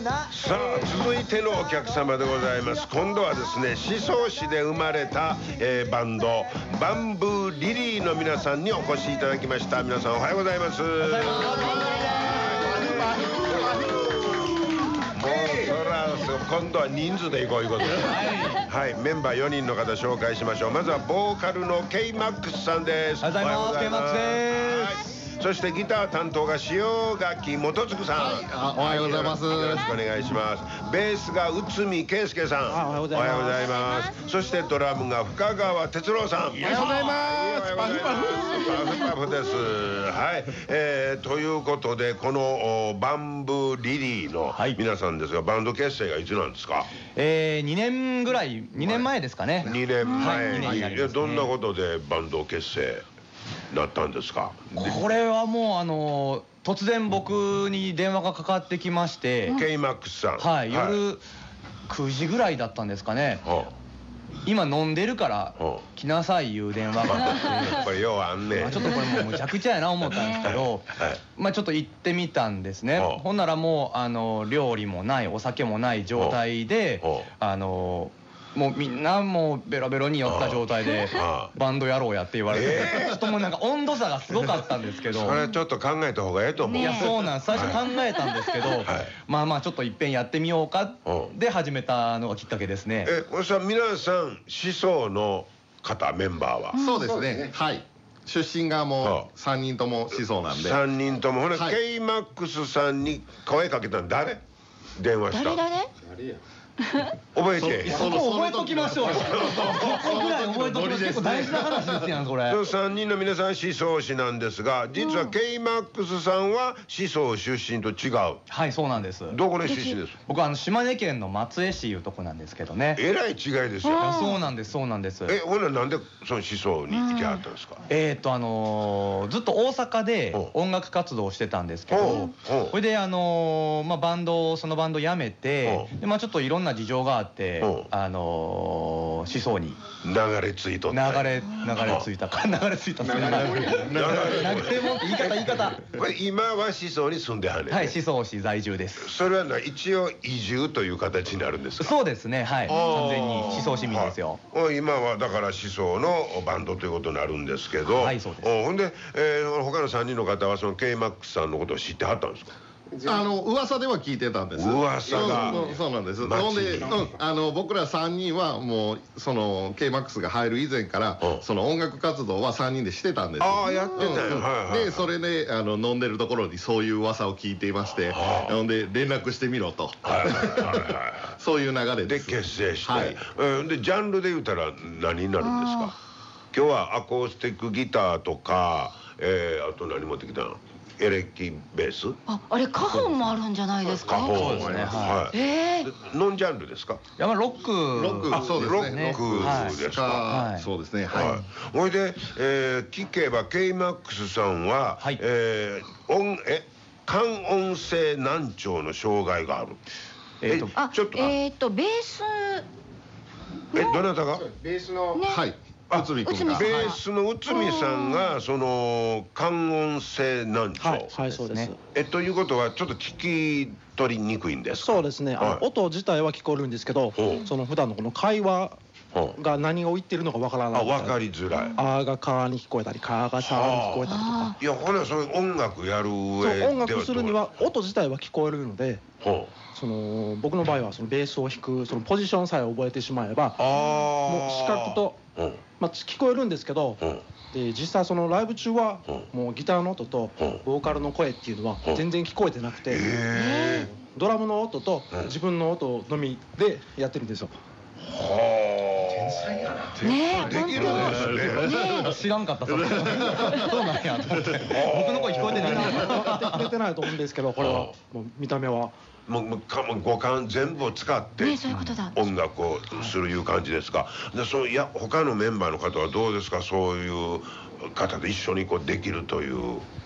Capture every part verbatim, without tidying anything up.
さあ続いてのお客様でございます。今度はですね宍粟市で生まれた、えー、バンドバンブーリリーの皆さんにお越しいただきました。皆さんおはようございます。もうそら今度は人数でいこういうことです。はい、メンバーよにんの方紹介しましょう。まずはボーカルの K マックスさんです。 おはようございます。 K マックスです。 そしてギター担当が塩垣元嗣さん、はい、 おはようございます。 よろしくお願いします。ベースが内海圭介さん、おはようございます。そしてドラムが深川哲郎さん、おはようございます。パフパフパフです。はい、えー、ということでこのバンブーリリーの皆さんですが、バンド結成がいつなんですか？ えー、にねんぐらい、にねんまえですかね。 にねんまえにどんなことでバンド結成なったんですか？ これはもうあの突然僕に電話がかかってきまして、 K マックスさん、 はい、夜くじぐらいだったんですかね。今飲んでるから来なさいいう電話があって、 これようあんねん。 ちょっとこれもうむちゃくちゃやな思ったんですけど、まあちょっと行ってみたんですね。ほんならもうあの料理もないお酒もない状態で、あのもうみんなもうベロベロに酔った状態でバンドやろうやって言われて、ちょっともうなんか温度差がすごかったんですけど、 それちょっと考えた方がええと思う。 いやそうなんです。最初考えたんですけど、まあまあちょっといっぺんやってみようかで始めたのがきっかけですね。 え、これさ皆さん宍粟の方メンバーは？ そうですね、はい、出身がもうさんにんとも宍粟なんで。 さんにんとも。ほら K マックスさんに声かけたの誰？電話した。 誰誰？ 覚えて。 そこ覚えときましょう。そこぐらい覚えときましょう。結構大事な話ですやんこれ。 さんにんの皆さん宍粟市なんですが、実は K マックスさんは宍粟出身と違う。 はい、そうなんです。 どこで出身です？ 僕はあの島根県の松江市いうとこなんですけどね。 えらい違いですよ。 そうなんです、そうなんです。 え、ほんならなんでその宍粟に行きはったんですか？ えっとあのずっと大阪で音楽活動をしてたんですけど、それであのまあバンドそのバンド辞めて、でまあちょっといろんな事情があって、あの宍粟に流れ着いと。 流れ流れ着いたか流れ着いた。流れもんって言い方言い方。 これ今は宍粟に住んではんねん。 はい、宍粟市在住です。 それはな一応移住という形になるんですか？ そうですね、はい、完全に宍粟市民ですよ。 今はだから宍粟のバンドということになるんですけど、 はいそうです。 ほんで他のさんにんの方はその K マックスさんのことを知ってはったんですか？ あの噂では聞いてたんです。 噂が。 そうなんです。ほんであの僕らさんにんはもうその K マックスが入る以前からその音楽活動はさんにんでしてたんです。 ああやってたよ。 でそれであの飲んでるところにそういう噂を聞いていまして、ほんで連絡してみろと、そういう流れで結成して、でジャンルで言うたら何になるんですか？今日はアコースティックギターとか、えあと何持ってきたの？エレキベース？ あ、あれカホンもあるんじゃないですか？ カホンもね。はい。ええ。ノンジャンルですか？ いやまあロック。 ロック。そうですね。 ロックですか？ そうですね。はい。 ほいで聞けば K マックスさんはえ音え感音性難聴の障害がある。 えっとちょっとえっとベース。 えどなたが？ ベースのはい。内海君が。 ベースの内海さんがその感音性難聴。 はいそうです。 えということはちょっと聞き取りにくいんですか？ そうですね。音自体は聞こえるんですけど、その普段のこの会話が何を言ってるのかわからない。 あ、わかりづらい。 あがかに聞こえたり、かがさに聞こえたりとか。 いやほなそういう音楽やる上で音楽するには音自体は聞こえるので。その僕の場合はそのベースを弾くそのポジションさえ覚えてしまえばもう視覚とまあ聞こえるんですけど、で実際そのライブ中はもうギターの音とボーカルの声っていうのは全然聞こえてなくて、ドラムの音と自分の音のみでやってるんですよ。 天才やな。ねえ、できるんですね。 知らんかった。そうなんやと思って。僕の声聞こえてない。 分かってくれてないと思うんですけど、これはもう見た目は。 もう五感全部を使って音楽をするいう感じですが、でそのいや他のメンバーの方はどうですか？そういう方と一緒にこうできるという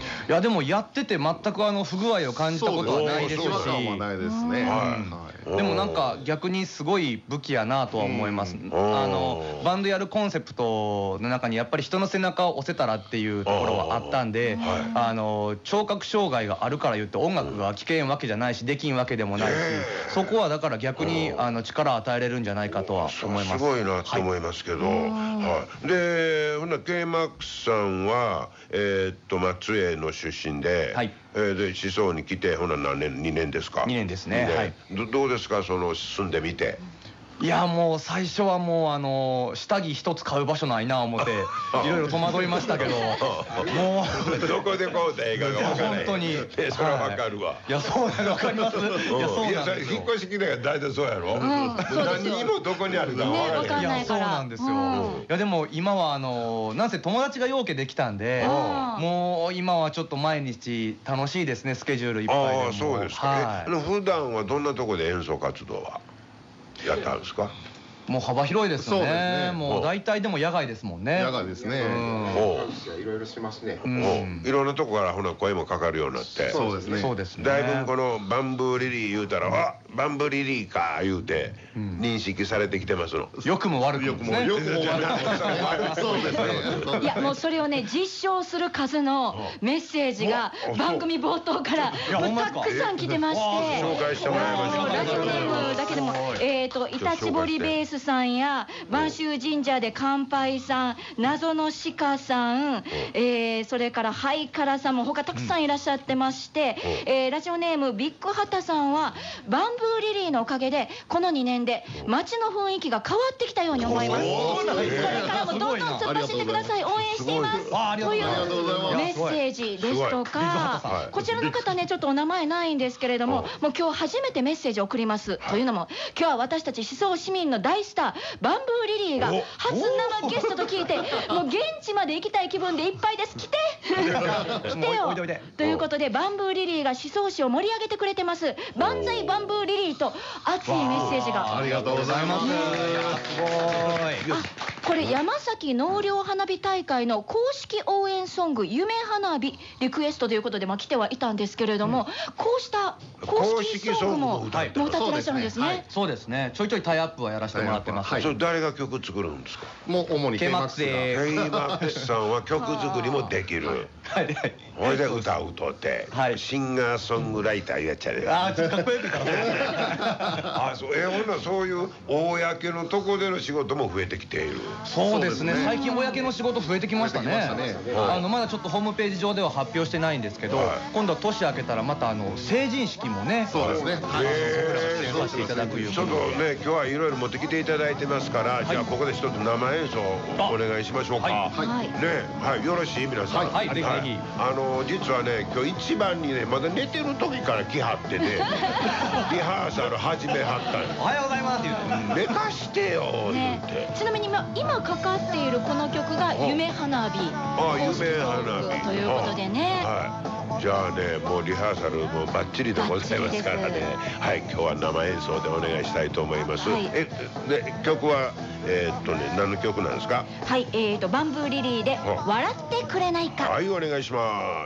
いやでもやってて全くあの不具合を感じたことはないですし、 ないですね。 でもなんか逆にすごい武器やなとは思います。あのバンドやるコンセプトの中にやっぱり人の背中を押せたらっていうところはあったんで、あの聴覚障害があるから言って音楽が聴けんわけじゃないしできんわけでもないし、そこはだから逆にあの力を与えれるんじゃないかとは思います。 すごいなと思いますけど、でほな K マックスさんはえっと松江の出身で、で思想に来てほな何年にねんですか？ にねんですね。 どうですかその住んでみて？ いやもう最初はもうあの下着一つ買う場所ないな思っていろいろ戸惑いましたけど、もうどこで買うた映画が分からない。 本当にそれは分かるわ。 いやそうなの分かります。いやそうなんですよ。 引っ越し来たら大体そうやろ。何にもどこにあるか分からない。 いやそうなんですよ。いやでも今はあのなんせ友達がようけできたんで、もう今はちょっと毎日楽しいですね、スケジュールいっぱいで。 ああそうですか。普段はどんなとこで演奏活動はやったんですか？ もう幅広いですよね。もう大体でも野外ですもんね。 野外ですね。 いろいろしますね。 いろんんなとこからほな声もかかるようになって。 そうですね。 そうですね。 だいぶこのバンブーリリー言うたら、あ、バンブーリリーか言うて認識されてきてますの。 良くも悪くもですね。 よくも悪くも。そうですね。 いやもうそれをね実証する数のメッセージが番組冒頭からもうたくさん来てまして、 紹介してもらいましょう。 ラジオネームだけでもえっとイタチボリベースさんや播州神社で乾杯さん、謎の鹿さん、えー、それからハイカラさんも他たくさんいらっしゃってまして、えー、ラジオネームビッグハタさんはバンブーリリーのおかげでこのにねんで街の雰囲気が変わってきたように思います。これからもどんどん突っ走ってください、応援していますというメッセージですとか、こちらの方ねちょっとお名前ないんですけれども、もう今日初めてメッセージを送ります。というのも今日は私たち思想市民の大スターバンブーリリーが初生ゲストと聞いて、もう現地まで行きたい気分でいっぱいです。来て来てよということでバンブーリリーが思想市を盛り上げてくれてます。万歳バンブーリリーと熱いメッセージが。 ありがとうございます。すごい。 これ山崎納涼花火大会の公式応援ソング夢花火リクエストということでまあ来てはいたんですけれども、こうした公式ソングも歌ってらっしゃるんですね。 そうですね。ちょいちょいタイアップはやらせてもらってます。 それ誰が曲作るんですか？ もう主に K マックスが。 K マックスさんは曲作りもできる。はいはい。それで歌うとってシンガーソングライターやっちゃう。 ああちょっとかっこよく言ったら。あそうえほんなそういう公のとこでの仕事も増えてきている。 そうですね。最近公の仕事増えてきましたね。あのまだちょっとホームページ上では発表してないんですけど、今度は年明けたらまたあの成人式もね。 そうですね。 出演させていただくいう。 ちょっとね今日はいろいろ持ってきていただいてますから、じゃあここで一つ生演奏お願いしましょうか。ねはいよろしい皆さん。 はいぜひぜひ。 あの実はね今日一番にねまだ寝てる時から来はってねリハーサル始めはったん。 おはようございますって言って。 寝かしてよ言って。 ちなみに今今かかっているこの曲が夢花火。 あ夢花火ということでね。 はい。じゃあねもうリハーサルもバッチリでございますからね。はい今日は生演奏でお願いしたいと思います。えで曲はえっとね何の曲なんですか？ はいえっとバンブーリリーで笑ってくれないか。 はいお願いします。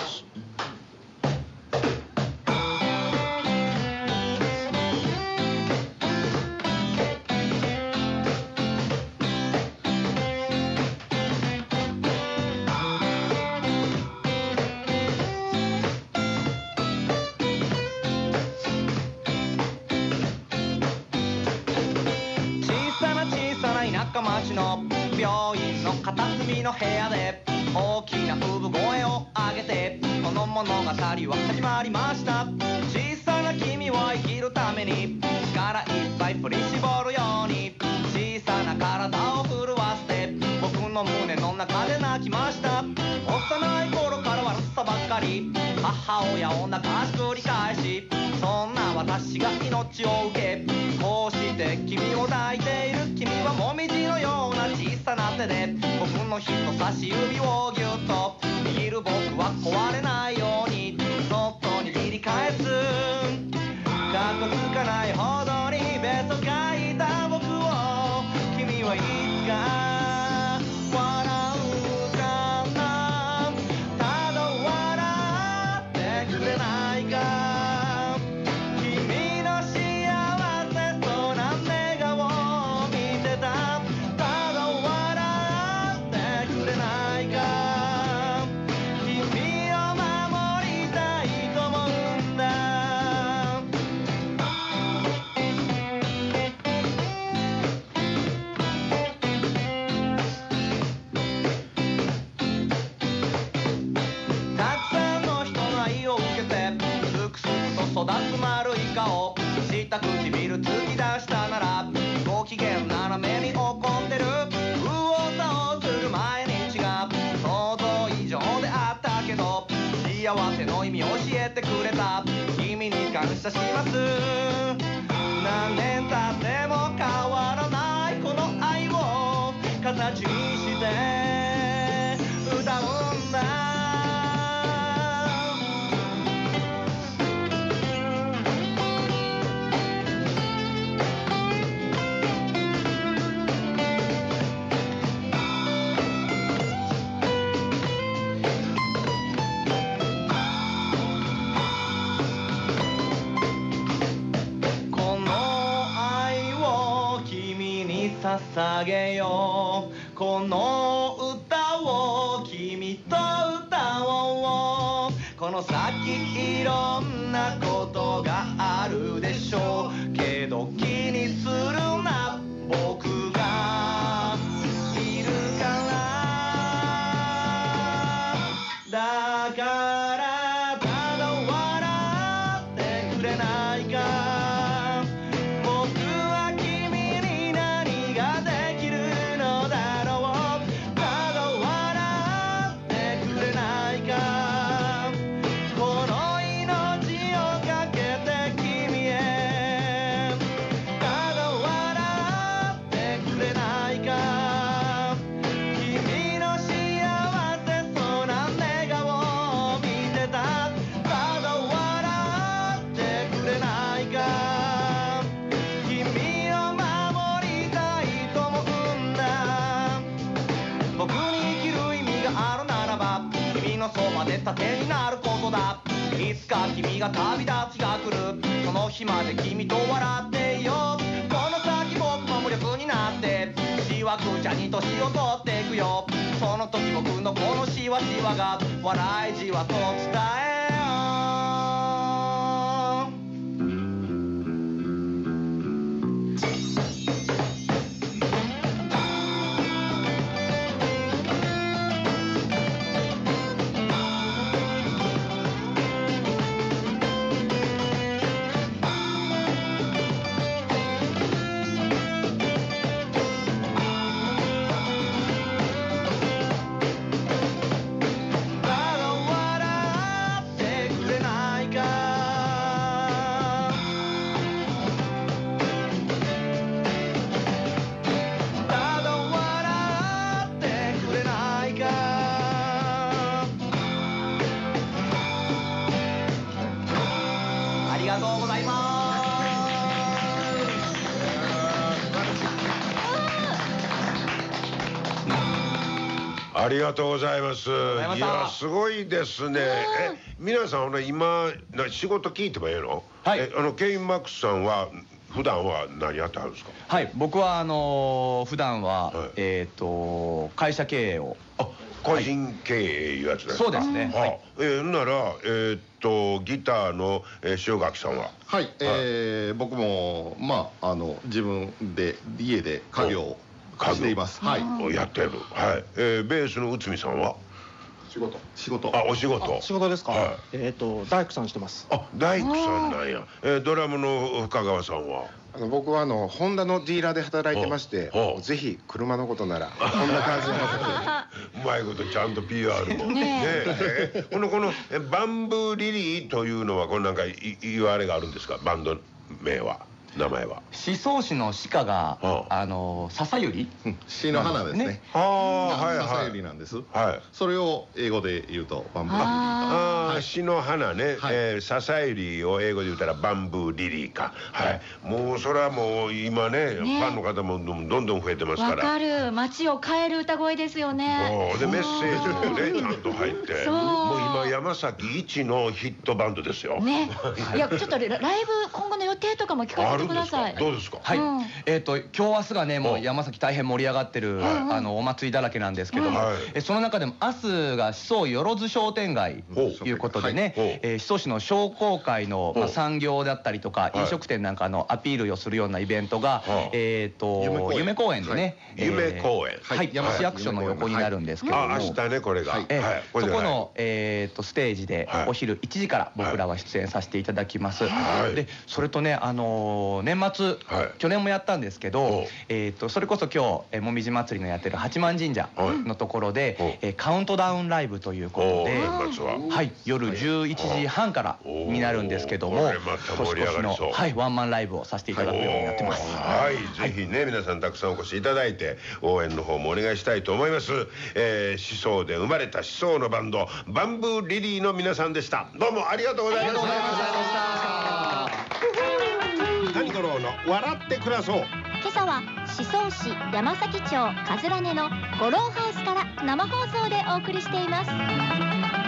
町の病院の片隅の部屋で大きな産声を上げてこの物語は始まりました。小さな君は生きるために力いっぱい振り絞るように小さな体を震わせて僕の胸の中で泣きました。幼い頃から笑ったばっかり母親を泣かし繰り返しそんな私が命を受けこうして君を抱いている。君はもみじのような小さな手で僕の人差し指をぎゅっと握る。僕は壊れないようにそっと握り返す。かっこつかないほどにベッド書いた僕を君はいつか笑うかな。ただ笑した唇突き出したならご機嫌斜めに怒ってる右往左往する毎日が想像以上であったけど幸せの意味教えてくれた君に感謝します何年経っても変わらないこの愛を形にして歌うんだ捧げようこの歌を君と歌おうこの先いろんなことがあるでしょうけど気にするな僕がいるからだからただ笑ってくれないかそばで盾になることだいつか君が旅立ちが来るその日まで君と笑っていようこの先僕の無力になってしわくちゃに年を取っていくよその時僕のこのしわしわが笑いじわと伝えようありがとうございます。いやすごいですね。え皆さんあの今仕事聞いてもいいの？はい。えあのケインマックスさんは普段は何やってはるんですか？ はい、僕はあの普段はえっと会社経営を。 あ、個人経営いうやつですか？ そうですね。はい。 えならえっとギターの塩垣さんは？ はい。え僕もまああの自分で家で家業をしています。 はい。やってる。はい。えベースの内海さんは？ 仕事。 仕事。 あ、お仕事。 仕事ですか。えっと大工さんしてます。 あ、大工さんなんや。えドラムの深川さんは？ あの僕はあのホンダのディーラーで働いてまして、ぜひ車のことならこんな感じのうまいことちゃんと ピーアール もねえ。このこのバンブーリリーというのはこれなんか言われがあるんですか？バンド名は。名前は宍粟市の鹿があの笹百合詩の花ですね。 ああ、はいはい。 笹百合なんです。 はい。 それを英語で言うとバンブーリリー。 ああ、詩の花ね。笹百合を英語で言ったらバンブーリリーか。はい。もうそれはもう今ね、ファンの方もどんどん増えてますから。 わかる。街を変える歌声ですよね。 でメッセージもねちゃんと入って、もう今山崎一のヒットバンドですよ。 ね。いやちょっとライブ今後の予定とかも聞かせてください。 どうですか？ はい。えっと今日明日がねもう山崎大変盛り上がってるあのお祭りだらけなんですけども、その中でも明日が宍粟よろず商店街ということでね、宍粟市の商工会の産業だったりとか飲食店なんかのアピールをするようなイベントがえっと夢公園でね、 夢公園、 はい、市役所の横になるんですけども、 あ、明日ねこれが、 そこのえっとステージでお昼いちじから僕らは出演させていただきます。でそれとねあのの年末、去年もやったんですけど、えっとそれこそ今日もみじ祭りのやってる八幡神社のところでカウントダウンライブということで、はい、夜じゅういちじはんからになるんですけども、年越しのはいワンマンライブをさせていただくようになってます。 はい、ぜひね皆さんたくさんお越しいただいて応援の方もお願いしたいと思います。えー、思想で生まれた思想のバンドバンブーリリーの皆さんでした。どうもありがとうございました。谷五郎の笑って暮らそう。 今朝は宍粟市山崎町かずら根の五郎ハウスから生放送でお送りしています。